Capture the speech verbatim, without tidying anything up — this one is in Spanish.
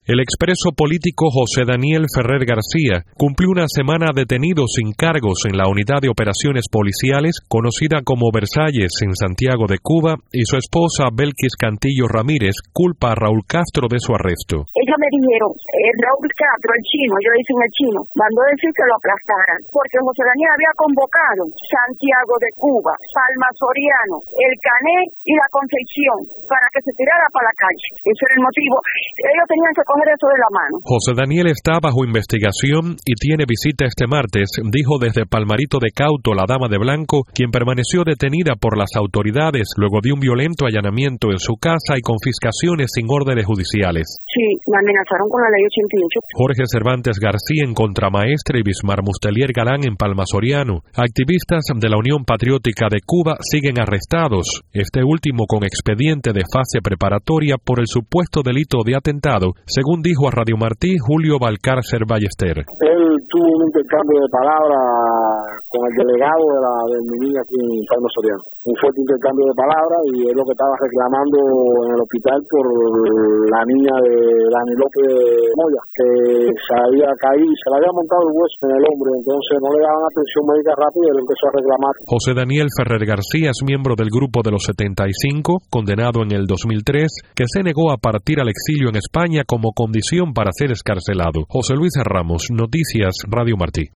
El expreso político José Daniel Ferrer García cumplió una semana detenido sin cargos en la unidad de operaciones policiales conocida como Versalles en Santiago de Cuba, y su esposa Belkis Cantillo Ramírez culpa a Raúl Castro de su arresto. Ellos me dijeron, eh, Raúl Castro, el chino, yo le dije el chino, mandó decir que lo aplastaran, porque José Daniel había convocado Santiago de Cuba, Palma Soriano, El Cané y La Concepción para que se tirara para la calle. Ese era el motivo. Ellos tenían que coger eso de la mano. José Daniel está bajo investigación y tiene visita este martes, dijo desde Palmarito de Cauto la dama de blanco, quien permaneció detenida por las autoridades luego de un violento allanamiento en su casa y confiscaciones sin órdenes judiciales. Sí, me amenazaron con la ley ochenta y ocho. Jorge Cervantes García en Contramaestre y Bismar Mustelier Galán en Palma Soriano. Activistas de la Unión Patriótica de Cuba siguen arrestados, este último con expediente de fase preparatoria por el supuesto delito de atentado, según dijo a Radio Martí Julio Valcárcer Ballester. Él tuvo un intercambio de palabras con el delegado de la de mi niña aquí en Palma Soriano. Un fuerte intercambio de palabras y es lo que estaba reclamando en el hospital por la niña de Dani López Moya, que se había caído, se le había montado el hueso en el hombro, entonces no le daban atención médica rápida y él empezó a reclamar. José Daniel Ferrer García es miembro del grupo de los setenta y cinco, condenado en el dos mil tres, que se negó a partir al exilio en España como condición para ser excarcelado. José Luis Ramos, Noticias Radio Martí.